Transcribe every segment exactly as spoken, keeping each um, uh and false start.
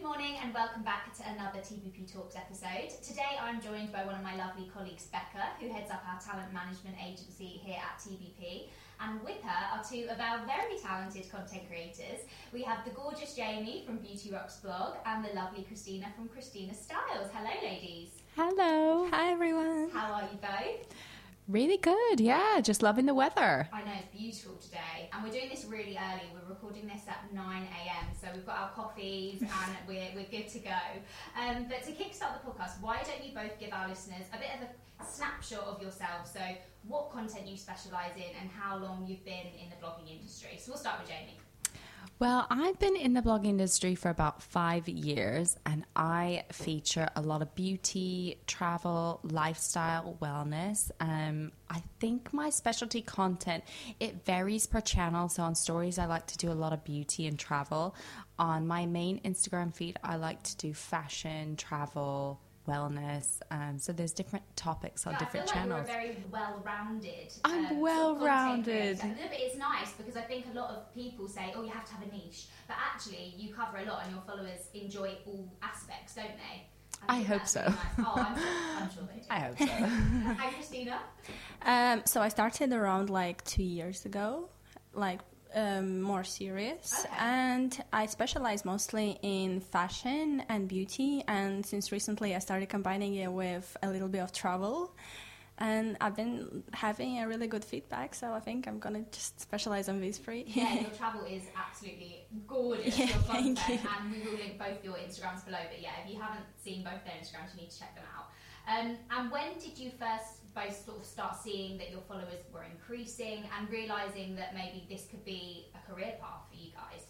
morning and welcome back to another T B P Talks episode. Today I'm joined by one of my lovely colleagues, Becca, who heads up our talent management agency here at T B P. And with her are two of our very talented content creators. We have the gorgeous Jamie from Beauty Rocks blog and the lovely Christina from Christina Styles. Hello, ladies. Hello. Hi, everyone. How are you both? Really good, yeah. Just loving the weather. I know, it's beautiful today. And we're doing this really early. We're recording this at nine a.m. So we've got our coffees and we're, we're good to go. Um, but to kickstart the podcast, why don't you both give our listeners a bit of a snapshot of yourself? So what content you specialise in and how long you've been in the blogging industry. So we'll start with Jamie. Well, I've been in the blog industry for about five years and I feature a lot of beauty, travel, lifestyle, wellness. Um, I think my specialty content, it varies per channel. So on stories, I like to do a lot of beauty and travel. On my main Instagram feed, I like to do fashion, travel, wellness. Um, so there's different topics on yeah, different I feel channels. Like you're very well-rounded. I'm um, well-rounded. Sort of no, but it's nice because I think a lot of people say, oh, you have to have a niche. But actually, you cover a lot and your followers enjoy all aspects, don't they? I, I hope so. Really nice. Oh, I'm sure, I'm sure they do. I hope so. Hi, Christina. Um, so I started around like two years ago, like Um, more serious, okay. And I specialize mostly in fashion and beauty, and since recently I started combining it with a little bit of travel, and I've been having a really good feedback, so I think I'm gonna just specialize on these three. Yeah, your travel is absolutely gorgeous, yeah, your content, thank you. and we will link both your Instagrams below, but yeah, if you haven't seen both their Instagrams, you need to check them out. Um, and when did you first both sort of start seeing that your followers were increasing and realising that maybe this could be a career path for you guys?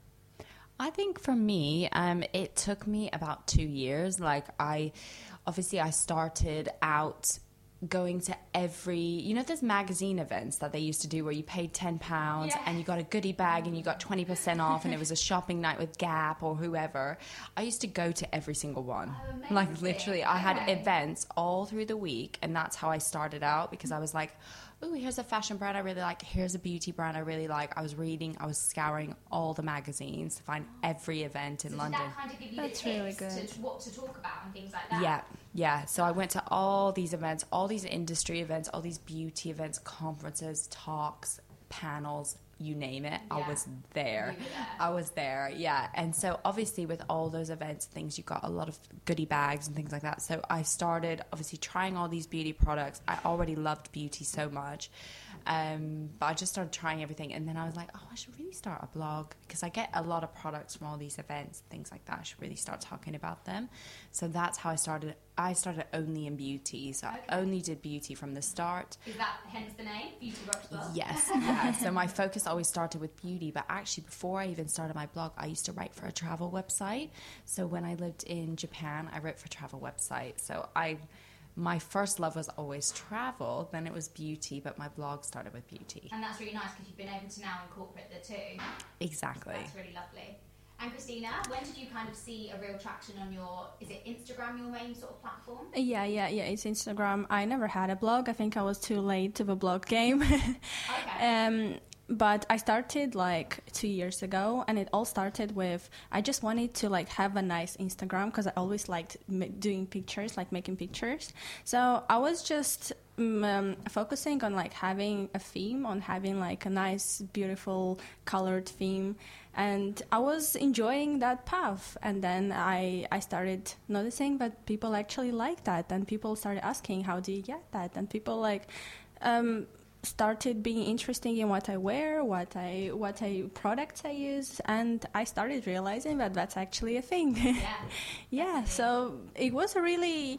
I think for me, um, it took me about two years. Like I, obviously I started out going to every, you know, there's magazine events that they used to do where you paid ten pounds yeah. and you got a goodie bag and you got twenty percent off and it was a shopping night with Gap or whoever. I used to go to every single one. Oh, like literally, I had okay. events all through the week, and that's how I started out, because I was like, oh, here's a fashion brand I really like, here's a beauty brand I really like. I was reading, I was scouring all the magazines to find every event in so London. Did that kind of give you That's the really tips good. to what to talk about and things like that? Yeah, yeah. So I went to all these events, all these industry events, all these beauty events, conferences, talks, panels, you name it. Yeah. I was there. You were there. I was there, yeah. And so obviously with all those events, things, you got a lot of goodie bags and things like that. So I started obviously trying all these beauty products. I already loved beauty so much. Um, but I just started trying everything, and then I was like, oh, I should really start a blog, because I get a lot of products from all these events, things like that. I should really start talking about them. So that's how I started. I started only in beauty, so Okay. I only did beauty from the start. Is that hence the name, Beauty Rocks Blog? Yes, yeah. So my focus always started with beauty, but actually before I even started my blog, I used to write for a travel website. So when I lived in Japan, I wrote for a travel website. So I... my first love was always travel, then it was beauty, but my blog started with beauty. And that's really nice because you've been able to now incorporate the two. Exactly. That's really lovely. And Christina, when did you kind of see a real traction on your, is it Instagram your main sort of platform? Yeah, yeah, yeah, it's Instagram. I never had a blog. I think I was too late to the blog game. Okay. um, but I started like two years ago, and it all started with, I just wanted to like have a nice Instagram because I always liked ma- doing pictures, like making pictures. So I was just um, focusing on like having a theme, on having like a nice, beautiful, colored theme. And I was enjoying that path. And then I, I started noticing that people actually like that. And people started asking, how do you get that? And people like... Um, started being interested in what I wear, what I what I products I use, and I started realizing that that's actually a thing. Yeah. Yeah, so it was a really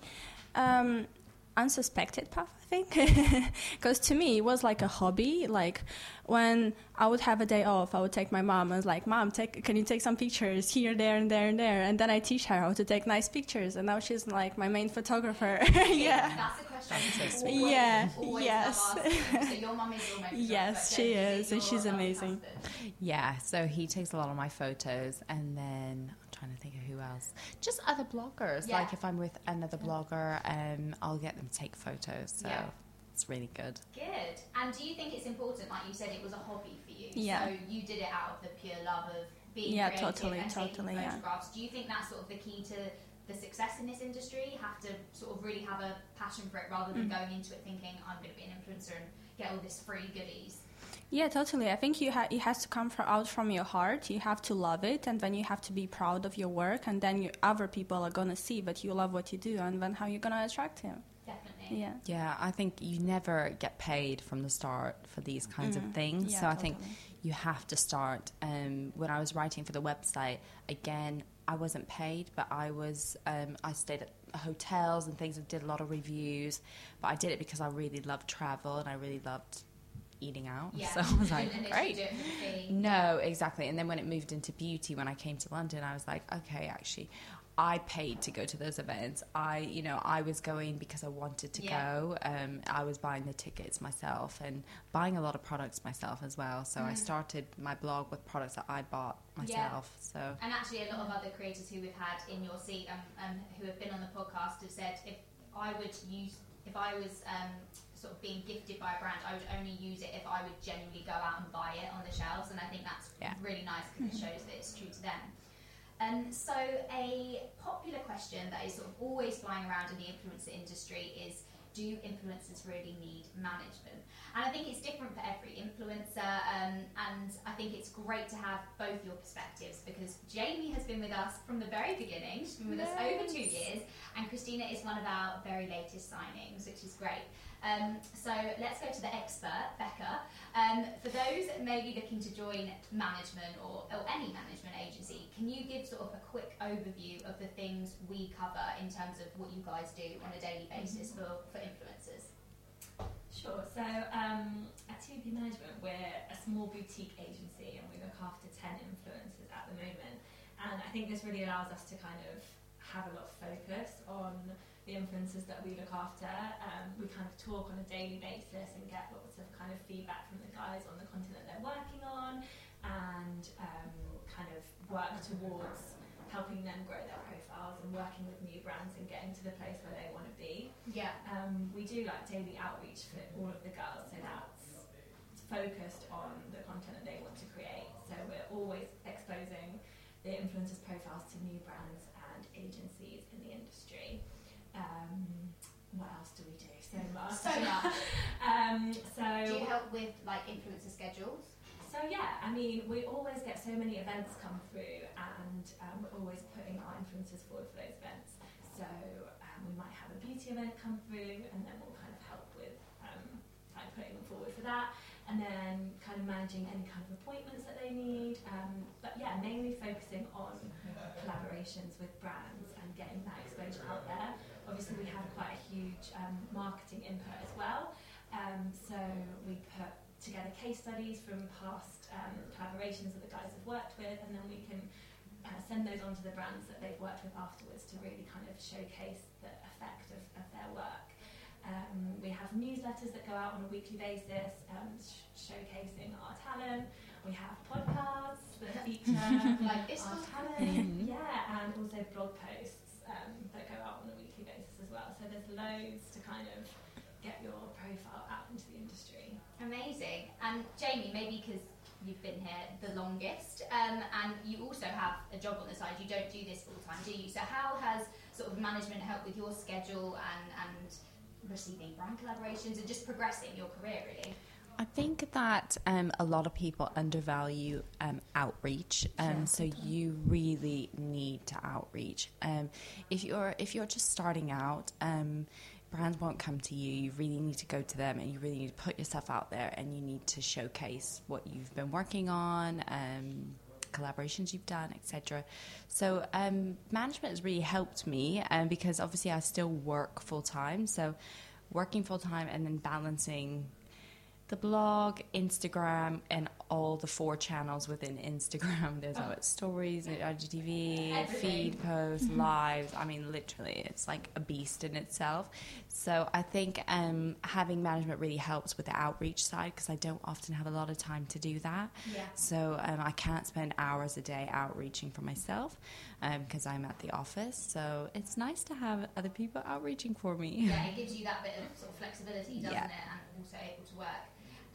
um, unsuspected path, I think, because to me it was like a hobby. Like when I would have a day off, I would take my mom. I was like, Mom, take, can you take some pictures here, there, and there, and there? And then I teach her how to take nice pictures, and now she's like my main photographer. Yeah. That's a question. That's so I sweet. always, Yeah, always yes. love asking. So your mum is your main photographer, Yes, so she is is, and your she's lovely amazing. husband? Yeah, so he takes a lot of my photos, and then I'm trying to think of who else. Just other bloggers. Yeah. Like if I'm with another blogger, um, I'll get them to take photos. So Yeah. it's really good. Good. And do you think it's important, like you said, it was a hobby for you? Yeah. So you did it out of the pure love of being yeah, creative totally, and totally, taking yeah. photographs. Do you think that's sort of the key to the success in this industry? You have to sort of really have a passion for it rather than mm. going into it thinking I'm going to be an influencer and get all this free goodies. Yeah, totally. I think you ha- it has to come from, out from your heart. You have to love it, and then you have to be proud of your work, and then you, other people are going to see that you love what you do, and then how you're going to attract him. Definitely. Yeah. Yeah, I think you never get paid from the start for these kinds mm. of things. Yeah, so totally. I think you have to start. Um, when I was writing for the website, again, I wasn't paid, but I was, um, I stayed at hotels and things and did a lot of reviews, but I did it because I really loved travel and I really loved eating out. Yeah. So I was like, and great. Fee. No, exactly. And then when it moved into beauty, when I came to London, I was like, okay, actually, I paid to go to those events. I, you know, I was going because I wanted to yeah. go. Um, I was buying the tickets myself and buying a lot of products myself as well. So mm. I started my blog with products that I bought myself. Yeah. So and actually, a lot of other creators who we've had in your seat um, um, who have been on the podcast have said if I would use, if I was um, sort of being gifted by a brand, I would only use it if I would genuinely go out and buy it on the shelves. And I think that's yeah. really nice because it shows that it's true to them. Um, so a popular question that is sort of always flying around in the influencer industry is, do influencers really need management? And I think it's different for every influencer, um, and I think it's great to have both your perspectives because Jamie has been with us from the very beginning. She's been with yes. us over two years, and Christina is one of our very latest signings, which is great. Um, so let's go to the expert, Becca. Um, for those maybe looking to join management or, or any management agency, can you give sort of a quick overview of the things we cover in terms of what you guys do on a daily basis mm-hmm. for, for influencers? Sure. So um, at T V P Management, we're a small boutique agency and we look after ten influencers at the moment. And I think this really allows us to kind of have a lot of focus on the influencers that we look after. Um, we kind of talk on a daily basis and get lots of kind of feedback from the guys on the content that they're working on and um, kind of work towards helping them grow their profiles and working with new brands and getting to the place where they want to be. Yeah. Um, we do like daily outreach for all of the girls, so that's focused on the content that they want to create. So we're always exposing the influencers' profiles to new brands and agencies in the industry. Um, what else do we do? So much. So much. um, so do you help with like influencer schedules? So yeah, I mean, we always get so many events come through, and um, we're always putting our influencers forward for those events. So um, we might have a beauty event come through, and then we'll kind of help with um, like putting them forward for that, and then kind of managing any kind of appointments that they need. Um, but yeah, mainly focusing on collaborations with brands and getting that exposure out there. Obviously, we have quite a huge um, marketing input as well. Um, so we put together case studies from past um, collaborations that the guys have worked with, and then we can uh, send those on to the brands that they've worked with afterwards to really kind of showcase the effect of, of their work. Um, we have newsletters that go out on a weekly basis, um, sh- showcasing our talent. We have podcasts that feature like this our one. talent, Mm-hmm. yeah, and also blog posts um, that go out on a weekly basis as well. So there's loads to kind of get your profile out into the industry. Amazing. And Jamie, maybe because you've been here the longest, um, and you also have a job on the side, you don't do this full time, do you? So how has sort of management helped with your schedule and, and receiving brand collaborations and just progressing your career, really? I think that um, a lot of people undervalue um, outreach, um, Yeah, so totally. you really need to outreach. Um, if you're if you're just starting out, um, brands won't come to you. You really need to go to them, and you really need to put yourself out there, and you need to showcase what you've been working on, um, collaborations you've done, et cetera. So um, management has really helped me, um, because obviously I still work full time. So working full time and then balancing the blog, Instagram, and all the four channels within Instagram. There's oh. stories, I G T V, Everything. feed posts, lives. I mean, literally, it's like a beast in itself. So I think um, having management really helps with the outreach side, because I don't often have a lot of time to do that. Yeah. So um, I can't spend hours a day outreaching for myself, because um, I'm at the office. So it's nice to have other people outreaching for me. Yeah, it gives you that bit of sort of flexibility, doesn't Yeah. it? And also able to work.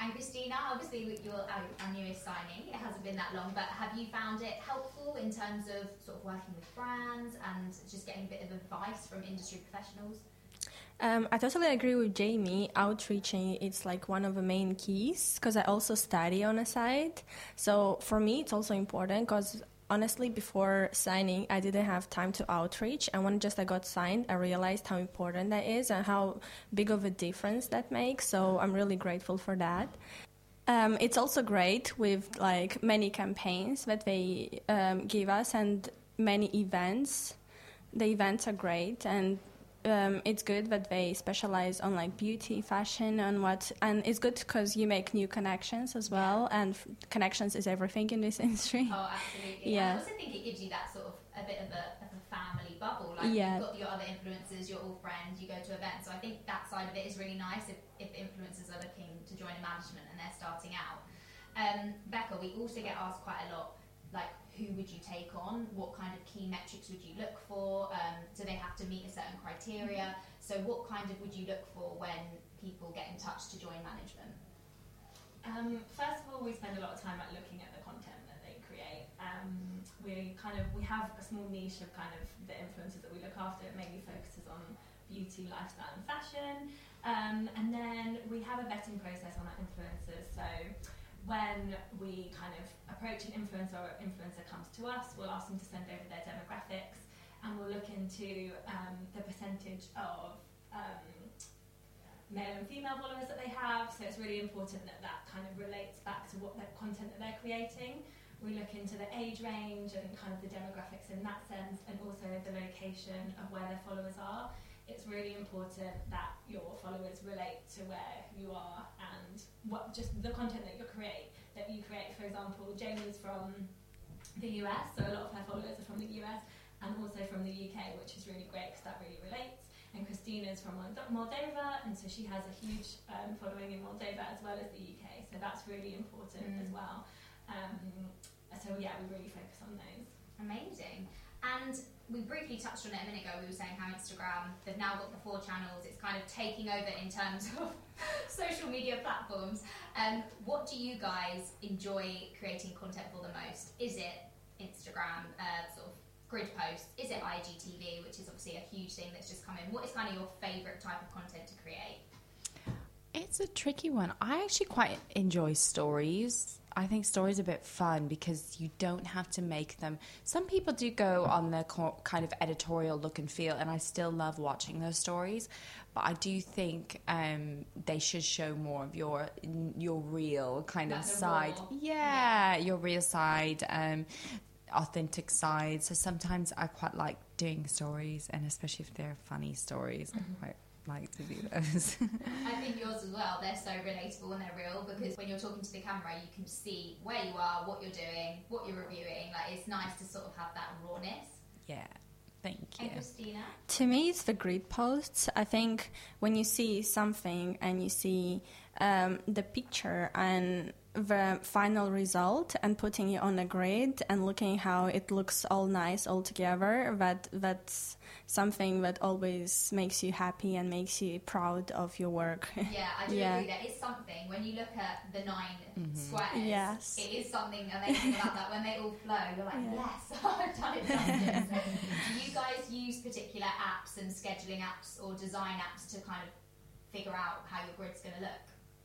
And Christina, obviously you're our, our newest signing. It hasn't been that long, but have you found it helpful in terms of sort of working with brands and just getting a bit of advice from industry professionals? Um, I totally agree with Jamie. Outreaching is like one of the main keys because I also study on a side. So for me, it's also important because honestly, before signing, I didn't have time to outreach. And when just I got signed, I realized how important that is and how big of a difference that makes. So I'm really grateful for that. Um, it's also great with like many campaigns that they um, give us and many events. The events are great, and Um, it's good that they specialize on like beauty, fashion, and what, and it's good because you make new connections as well, yeah. and f- connections is everything in this industry. Oh, absolutely. Yeah. I also think it gives you that sort of a bit of a, of a family bubble. Like yeah. you've got your other influencers, you're all friends, you go to events. So I think that side of it is really nice if, if influencers are looking to join a management and they're starting out. Um, Becca, we also get asked quite a lot, like, who would you take on? What kind of key metrics would you look for? Um, do they have to meet a certain criteria? So what kind of would you look for when people get in touch to join management? Um, first of all, we spend a lot of time like, looking at the content that they create. Um, we kind of we have a small niche of kind of the influencers that we look after. It mainly focuses on beauty, lifestyle, and fashion. Um, and then we have a vetting process on our influencers. So when we kind of approach an influencer or an influencer comes to us, we'll ask them to send over their demographics, and we'll look into um, the percentage of um, male and female followers that they have. So it's really important that that kind of relates back to what the content that they're creating. We look into the age range and kind of the demographics in that sense, and also the location of where their followers are. It's really important that your followers relate to where you are and what just the content that you create. That you create, for example, Jamie's from the U S, so a lot of her followers are from the U S, and also from the U K, which is really great because that really relates. And Christina's from Moldova, and so she has a huge um, following in Moldova as well as the U K. So that's really important mm. as well. Um, so yeah, we really focus on those. Amazing. And we briefly touched on it a minute ago. We were saying how Instagram, they've now got the four channels. It's kind of taking over in terms of social media platforms. Um, what do you guys enjoy creating content for the most? Is it Instagram, uh, sort of grid posts? Is it I G T V, which is obviously a huge thing that's just come in? What is kind of your favourite type of content to create? It's a tricky one. I actually quite enjoy stories. I think stories are a bit fun because you don't have to make them. Some people do go on the co- kind of editorial look and feel, and I still love watching those stories. But I do think um, they should show more of your your real kind That's of side. Yeah, yeah, your real side, um, authentic side. So sometimes I quite like doing stories, and especially if they're funny stories, mm-hmm. I quite like to do those. I think yours as well. They're so relatable and they're real because when you're talking to the camera, you can see where you are, what you're doing, what you're reviewing. Like, it's nice to sort of have that rawness. Yeah, thank you. And Christina? To me, it's the grid posts. I think when you see something and you see um, the picture and the final result and putting it on a grid and looking how it looks all nice all together, that that's something that always makes you happy and makes you proud of your work. Yeah, I do yeah. agree. There is something when you look at the nine mm-hmm. squares. Yes. It is something amazing about that. When they all flow, you're like, yeah. yes, I've done it. Done it. Do you guys use particular apps and scheduling apps or design apps to kind of figure out how your grid's going to look?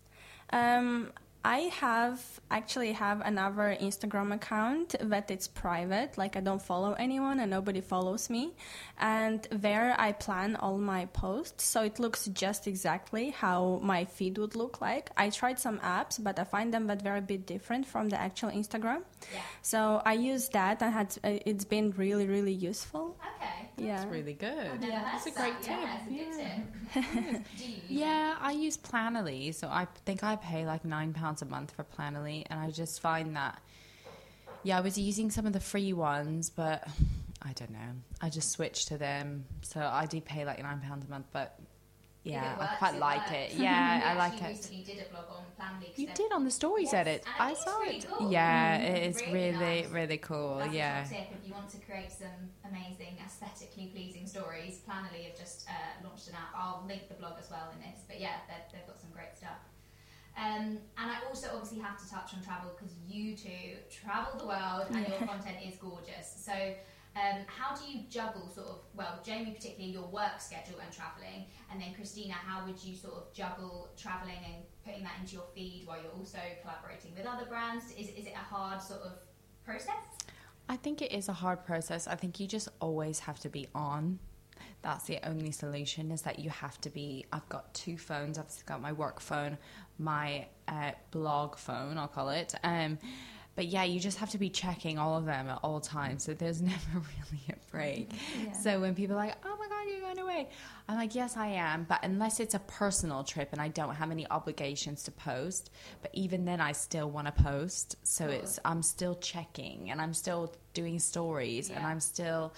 Um, I have actually have another Instagram account that it's private, like I don't follow anyone and nobody follows me, and there I plan all my posts so it looks just exactly how my feed would look like. I tried some apps, but I find them that they're a bit different from the actual Instagram. Yeah. So I use that and had it's been really really useful. Okay. Yeah. That's really good. Yeah, that's a great tip. Yeah, it's a good yeah. tip. Do you use yeah, I use Planoly, so I think I pay like nine pounds a month for Planoly, and I just find that, yeah, I was using some of the free ones, but I don't know, I just switched to them, so I do pay like nine pounds a month, but yeah, works, I quite it like works. it. Yeah, I like You it. recently did a blog on Planoly. You did on the stories yes, edit. and I, I think saw it's really it. cool. Yeah, Mm, it is really really, nice. really cool. That's yeah. a top tip if you want to create some amazing, aesthetically pleasing stories. Planoly have just uh, launched an app. I'll link the blog as well in this. But yeah, they've got some great stuff. Um, and I also obviously have to touch on travel because you two travel the world and your content is gorgeous. So um, how do you juggle sort of, well, Jamie particularly, your work schedule and travelling, and then Christina, how would you sort of juggle travelling and putting that into your feed while you're also collaborating with other brands? Is, is it a hard sort of process? I think it is a hard process. I think you just always have to be on. That's the only solution, is that you have to be, I've got two phones. I've got my work phone, my uh, blog phone, I'll call it. Um, but yeah, you just have to be checking all of them at all times. So there's never really a break. Yeah. So when people are like, oh my God, you're going away, I'm like, yes, I am. But unless it's a personal trip and I don't have any obligations to post, but even then I still want to post. So cool. it's, I'm still checking and I'm still doing stories yeah. and I'm still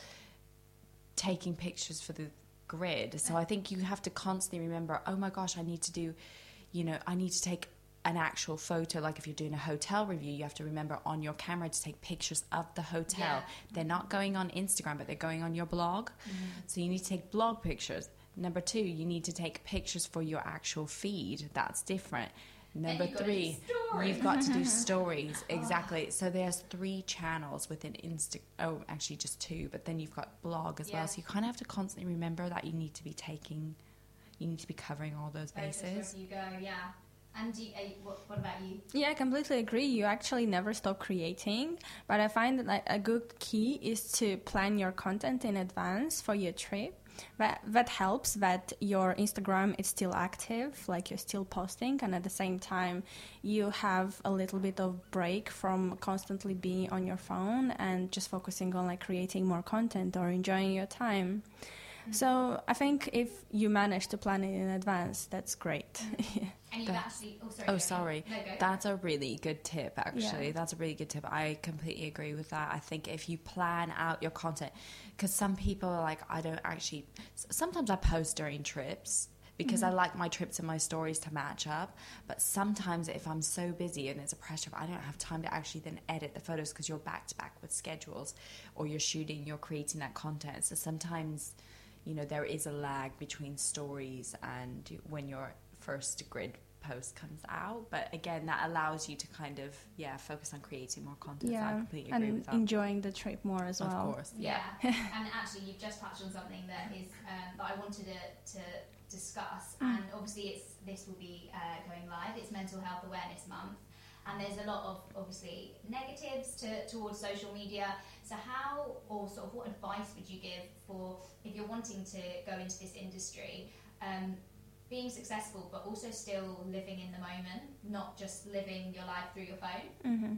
taking pictures for the grid. So I think you have to constantly remember, oh my gosh, I need to do, you know, I need to take an actual photo. Like if you're doing a hotel review, you have to remember on your camera to take pictures of the hotel. Yeah. They're not going on Instagram, but they're going on your blog. Mm-hmm. So you need to take blog pictures. Number two, you need to take pictures for your actual feed. That's different. Number you've three, you've got to do stories. Exactly. Oh. So there's three channels within Insta. Oh, actually just two. But then you've got blog as yeah. well. So you kind of have to constantly remember that you need to be taking, you need to be covering all those bases. You go, yeah. And do you, uh, what, what about you? Yeah, I completely agree. You actually never stop creating. But I find that like, a good key is to plan your content in advance for your trip. That, that helps that your Instagram is still active, like you're still posting, and at the same time you have a little bit of break from constantly being on your phone and just focusing on like creating more content or enjoying your time. Mm-hmm. So I think if you manage to plan it in advance, that's great. Mm-hmm. And you actually, oh sorry. Oh, sorry. No, go. That's a really good tip, actually. Yeah. That's a really good tip. I completely agree with that. I think if you plan out your content, because some people are like, I don't actually, sometimes I post during trips because mm-hmm. I like my trips and my stories to match up. But sometimes if I'm so busy and it's a pressure, I don't have time to actually then edit the photos because you're back to back with schedules or you're shooting, you're creating that content. So sometimes, you know, there is a lag between stories and when your first grid post comes out, but again, that allows you to kind of yeah focus on creating more content. Yeah, so I completely agree and with that. Enjoying the trip more as of well. Of course, yeah. yeah. And actually, you've just touched on something that is um, that I wanted to, to discuss, mm. and obviously, it's this will be uh, going live. It's Mental Health Awareness Month, and there's a lot of obviously negatives to, towards social media. So how, or sort of, what advice would you give for if you're wanting to go into this industry? Um, being successful, but also still living in the moment, not just living your life through your phone. Mm-hmm.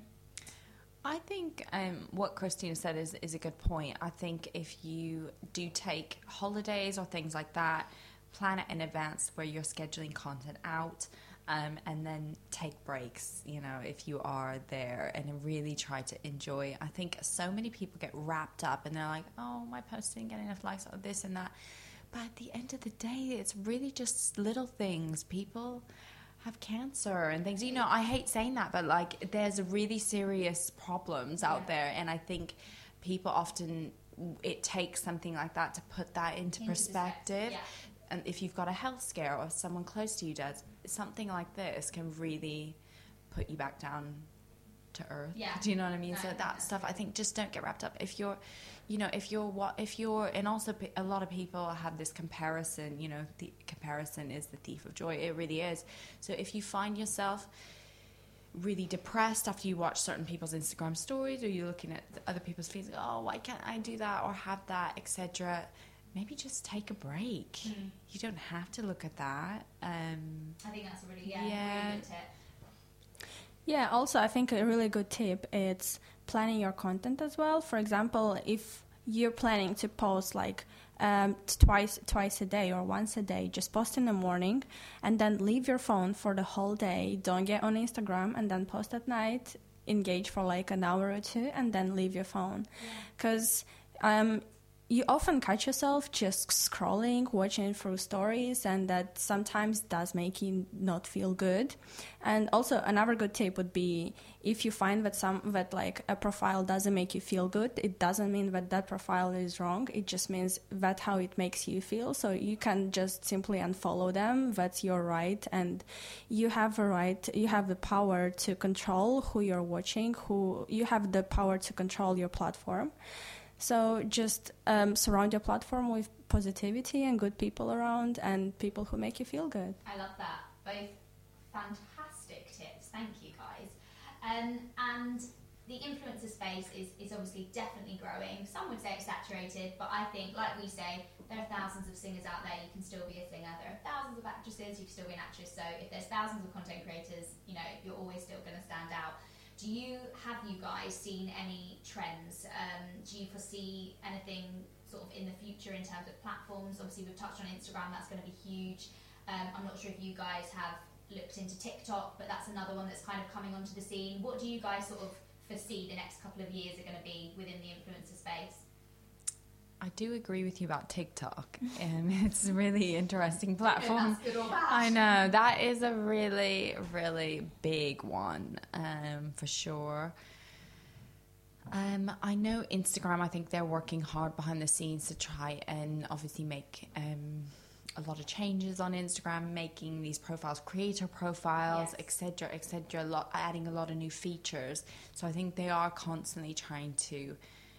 I think um, what Christina said is, is a good point. I think if you do take holidays or things like that, plan it in advance where you're scheduling content out, um, and then take breaks, you know, if you are there, and really try to enjoy. I think so many people get wrapped up and they're like, oh, my post didn't get enough likes, or this and that. But at the end of the day, it's really just little things. People have cancer and things. You know, I hate saying that, but like there's really serious problems out yeah. there. And I think people often, it takes something like that to put that into, into perspective. Yeah. And if you've got a health scare or someone close to you does, something like this can really put you back down to earth. Yeah. Do you know what I mean? No, so that no. stuff, I think, just don't get wrapped up. If you're, you know, if you're what, if you're, and also a lot of people have this comparison, you know, the comparison is the thief of joy. It really is. So if you find yourself really depressed after you watch certain people's Instagram stories, or you're looking at other people's feeds, like, oh, why can't I do that or have that, et cetera, maybe just take a break. Mm. You don't have to look at that. Um, I think that's a really, yeah, yeah. really good tip. Yeah, also I think a really good tip is planning your content as well. For example, if you're planning to post like um, twice twice a day or once a day, just post in the morning and then leave your phone for the whole day. Don't get on Instagram and then post at night. Engage for like an hour or two and then leave your phone. Because yeah. um, you often catch yourself just scrolling, watching through stories, and that sometimes does make you not feel good. And also another good tip would be, if you find that some that like a profile doesn't make you feel good, it doesn't mean that that profile is wrong. It just means that's how it makes you feel. So you can just simply unfollow them. That's your right, and you have a right. You have the power to control who you're watching. Who you have the power to control your platform. So just um, surround your platform with positivity and good people around, and people who make you feel good. I love that. Both fantastic tips. Thank you, guys. Um, and the influencer space is, is obviously definitely growing. Some would say it's saturated, but I think, like we say, there are thousands of singers out there. You can still be a singer. There are thousands of actresses. You can still be an actress. So if there's thousands of content creators, you know, you're always still going to stand out. Do you, have you guys seen any trends? Um, do you foresee anything sort of in the future in terms of platforms? Obviously, we've touched on Instagram, that's going to be huge. Um, I'm not sure if you guys have looked into TikTok, but that's another one that's kind of coming onto the scene. What do you guys sort of foresee the next couple of years are going to be within the influencer space? I do agree with you about TikTok. Um, it's a really interesting platform. I, that's good or bad. I know, that is a really, really big one, um, for sure. Um, I know Instagram, I think they're working hard behind the scenes to try and obviously make um, a lot of changes on Instagram, making these profiles creator profiles, Yes. et cetera, et cetera, lot, adding a lot of new features. So I think they are constantly trying to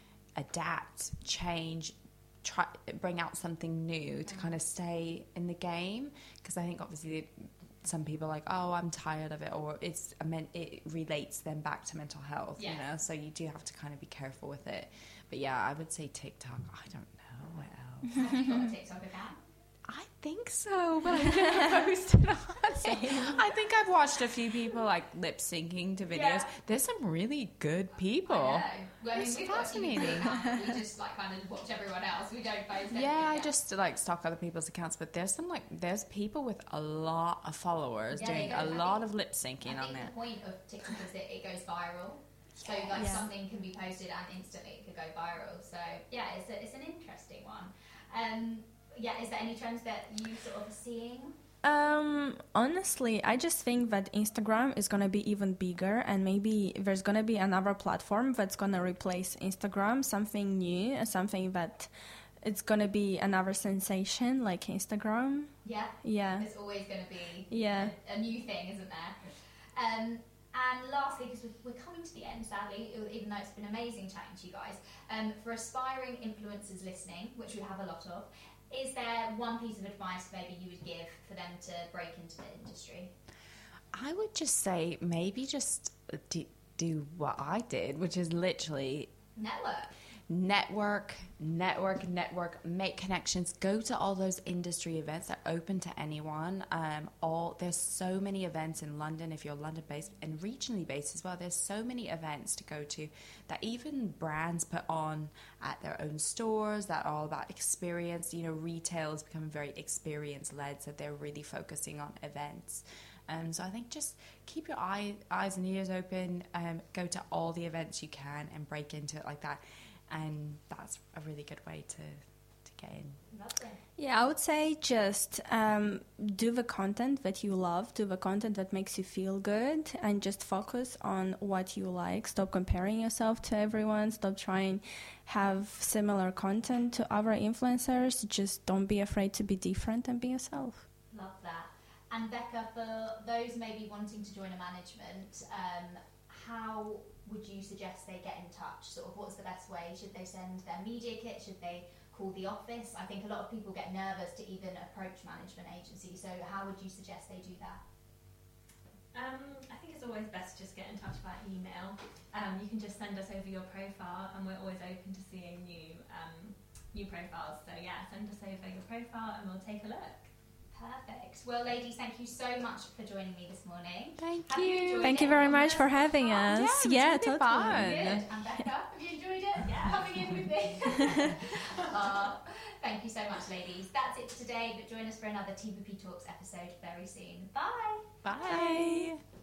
adapt, change, try bring out something new to kind of stay in the game, because I think obviously some people are like, oh, I'm tired of it, or it's I mean, it relates them back to mental health, Yeah. you know, so you do have to kind of be careful with it. But yeah, I would say TikTok. I don't know what else. Have you got a TikTok account? I think so, but I've never posted on it. I think I've watched a few people like lip syncing to videos. Yeah. There's some really good people. I know. Well, I mean, It's we've got a T V fascinating. account. We just like kind of watch everyone else. We don't post anything. Yeah, I yet. just like stalk other people's accounts, but there's some like there's people with a lot of followers Yeah, doing they a go- I lot think- of lip syncing I on think there. the point of TikTok is that it goes viral. So like Yeah. something can be posted and instantly it could go viral. So yeah, it's a, it's an interesting one. Um, yeah, is there any trends that you sort of are seeing? Um, honestly, I just think that Instagram is gonna be even bigger, and maybe there's gonna be another platform that's gonna replace Instagram, something new, and something that it's gonna be another sensation like Instagram. Yeah, Yeah. there's always going to be Yeah. a, a new thing, isn't there? Um, and lastly, because we're coming to the end, sadly, even though it's been amazing chatting to you guys, um, for aspiring influencers listening, which we have a lot of, is there one piece of advice maybe you would give for them to break into the industry? I would just say maybe just do, do what I did, which is literally Network. network, network, network, make connections, go to all those industry events that are open to anyone. Um, all there's so many events in London if you're London based and regionally based as well. There's so many events to go to that even brands put on at their own stores that are all about experience. You know, retail is becoming very experience led, so they're really focusing on events. Um, so I think just keep your eye, eyes and ears open, um, go to all the events you can and break into it like that. And that's a really good way to, to get in. Lovely. Yeah, I would say just um, do the content that you love, do the content that makes you feel good, and just focus on what you like. Stop comparing yourself to everyone. Stop trying have similar content to other influencers. Just don't be afraid to be different and be yourself. Love that. And Becca, for those maybe wanting to join a management, um, how would you suggest they get in touch? Sort of what's the best way? Should they send their media kit? Should they call the office? I think a lot of people get nervous to even approach management agencies. So how would you suggest they do that? Um, I think it's always best to just get in touch by email. Um, you can just send us over your profile, and we're always open to seeing new um, new profiles. So yeah, send us over your profile, and we'll take a look. Perfect. Well, ladies, thank you so much for joining me this morning. Thank Have you enjoyed Thank it? you very On much the for having podcast? us. Yeah, it was Yeah, really totally. fun. Good. And Becca, have you enjoyed it? Yeah. Coming in with me. uh, thank you so much, ladies. That's it for today, but join us for another T V P Talks episode very soon. Bye. Bye.